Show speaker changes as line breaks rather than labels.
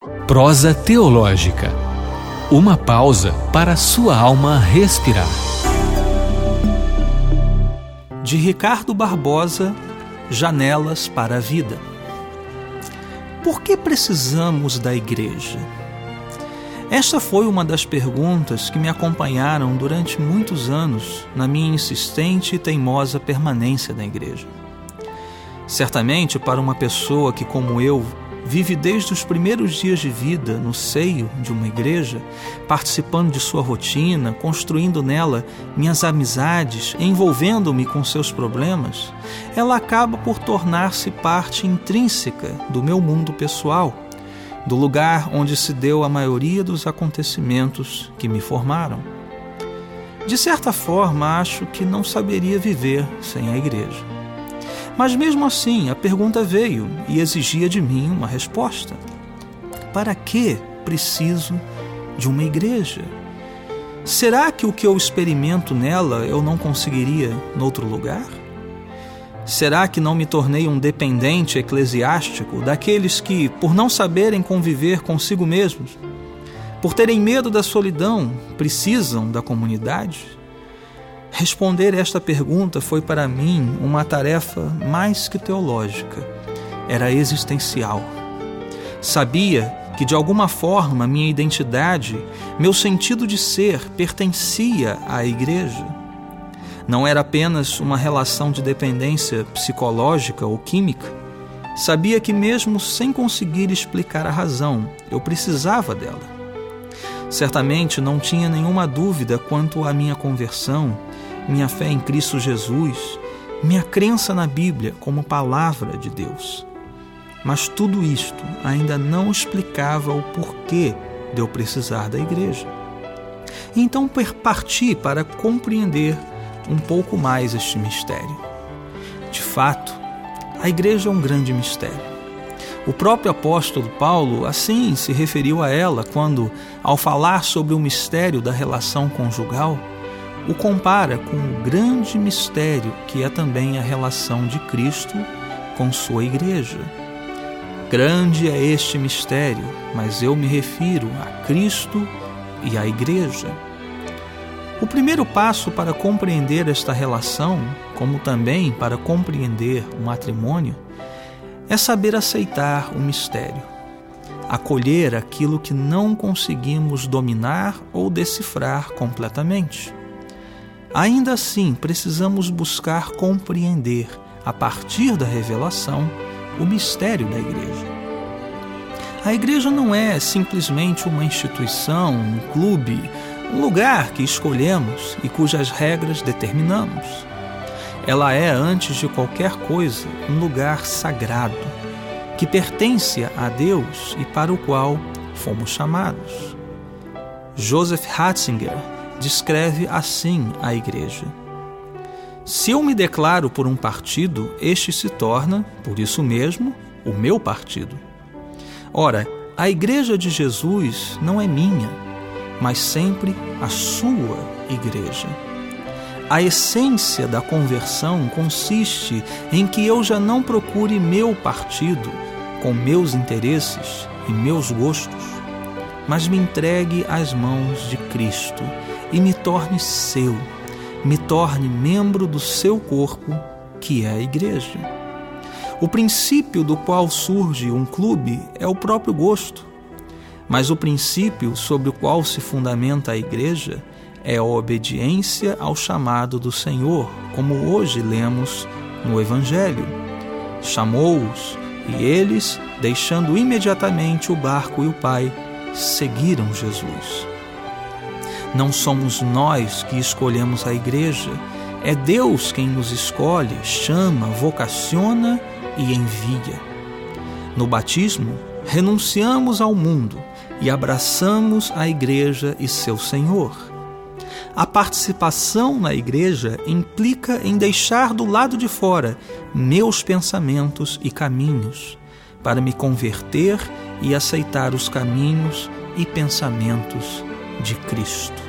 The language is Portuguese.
Prosa teológica. Uma pausa para a sua alma respirar.
De Ricardo Barbosa, Janelas para a Vida. Por que precisamos da igreja? Esta foi uma das perguntas que me acompanharam durante muitos anos na minha insistente e teimosa permanência na igreja. Certamente, para uma pessoa que, como eu, vive desde os primeiros dias de vida no seio de uma igreja, participando de sua rotina, construindo nela minhas amizades, envolvendo-me com seus problemas, ela acaba por tornar-se parte intrínseca do meu mundo pessoal, do lugar onde se deu a maioria dos acontecimentos que me formaram. De certa forma, acho que não saberia viver sem a igreja. Mas mesmo assim, a pergunta veio e exigia de mim uma resposta. Para que preciso de uma igreja? Será que o que eu experimento nela eu não conseguiria noutro lugar? Será que não me tornei um dependente eclesiástico daqueles que, por não saberem conviver consigo mesmos, por terem medo da solidão, precisam da comunidade? Responder esta pergunta foi para mim uma tarefa mais que teológica, era existencial. Sabia que de alguma forma minha identidade, meu sentido de ser pertencia à igreja. Não era apenas uma relação de dependência psicológica ou química. Sabia que mesmo sem conseguir explicar a razão, eu precisava dela. Certamente não tinha nenhuma dúvida quanto à minha conversão, minha fé em Cristo Jesus, minha crença na Bíblia como palavra de Deus. Mas tudo isto ainda não explicava o porquê de eu precisar da igreja. Então parti para compreender um pouco mais este mistério. De fato, a igreja é um grande mistério. O próprio apóstolo Paulo assim se referiu a ela quando, ao falar sobre o mistério da relação conjugal, o compara com o grande mistério que é também a relação de Cristo com sua igreja. Grande é este mistério, mas eu me refiro a Cristo e à igreja. O primeiro passo para compreender esta relação, como também para compreender o matrimônio, é saber aceitar o mistério, acolher aquilo que não conseguimos dominar ou decifrar completamente. Ainda assim, precisamos buscar compreender, a partir da revelação, o mistério da igreja. A igreja não é simplesmente uma instituição, um clube, um lugar que escolhemos e cujas regras determinamos. Ela é, antes de qualquer coisa, um lugar sagrado, que pertence a Deus e para o qual fomos chamados. Joseph Ratzinger descreve assim a igreja: se eu me declaro por um partido, este se torna, por isso mesmo, o meu partido. Ora, a igreja de Jesus não é minha, mas sempre a sua igreja. A essência da conversão consiste em que eu já não procure meu partido com meus interesses e meus gostos, mas me entregue às mãos de Cristo e me torne seu, me torne membro do seu corpo, que é a igreja. O princípio do qual surge um clube é o próprio gosto, mas o princípio sobre o qual se fundamenta a igreja é a obediência ao chamado do Senhor, como hoje lemos no Evangelho. Chamou-os e eles, deixando imediatamente o barco e o Pai, seguiram Jesus. Não somos nós que escolhemos a igreja, é Deus quem nos escolhe, chama, vocaciona e envia. No batismo, renunciamos ao mundo e abraçamos a igreja e seu Senhor. A participação na igreja implica em deixar do lado de fora meus pensamentos e caminhos, para me converter e aceitar os caminhos e pensamentos de Cristo.